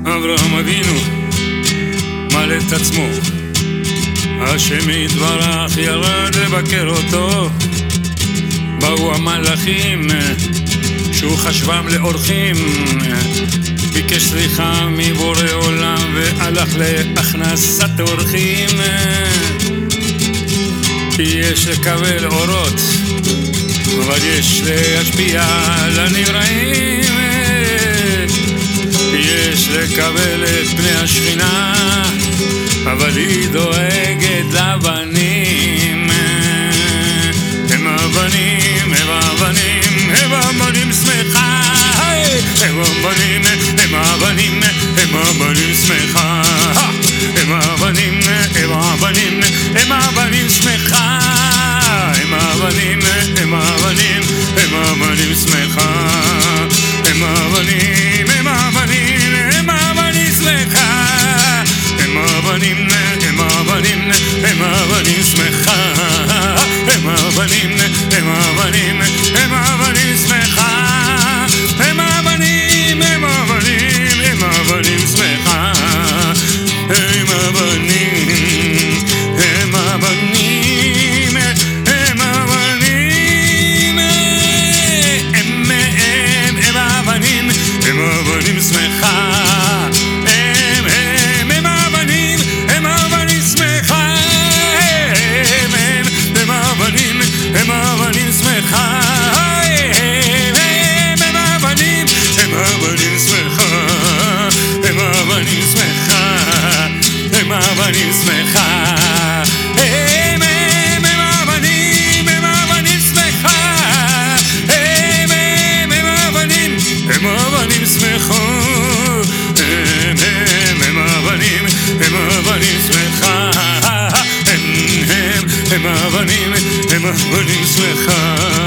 אברהם אבינו מלא את עצמו, השם יתברך ירד לבקר אותו. באו המלאכים שהוא חשבם לאורחים, ביקש סליחה מבורא עולם והלך להכנסת אורחים. יש לקבל אורות אבל יש להשפיע על הנבראים, יש לקבל את פני השכינה אבל היא דואגת לבנים. הם הבנים, הם הבנים, הם הבנים שמחה, הם הבנים, הם הבנים, הם הבנים שמחה, הם הבנים, הם הבנים, הם הבנים שמחה, הם הבנים, הם הבנים, הם הבנים שמחה, הם הבנים, הם הבנים, הם הבנים שמחה, הם הבנים, הם הבנים, הם הבנים שמחה, הם הבנים, הם הבנים, הם הבנים שמחה, הם הבנים, הם הבנים, הם הבנים שמחה, הם הבנים, הם הבנים, הם הבנים, הם הבנים, הם הבנים שמחה, הם הבנים, הם הבנים שמחה, הם הבנים, הם הבנים שמחה, הם הבנים, הם הבנים שמחה, הם הבנים שמחה, הם הבנים שמחה, הם הבנים, הם הבנים שמחה, הם הבנים, הם הבנים שמחה, הם הבנים, הם הבנים שמחה, הם הבנים, הם הבנים שמחה.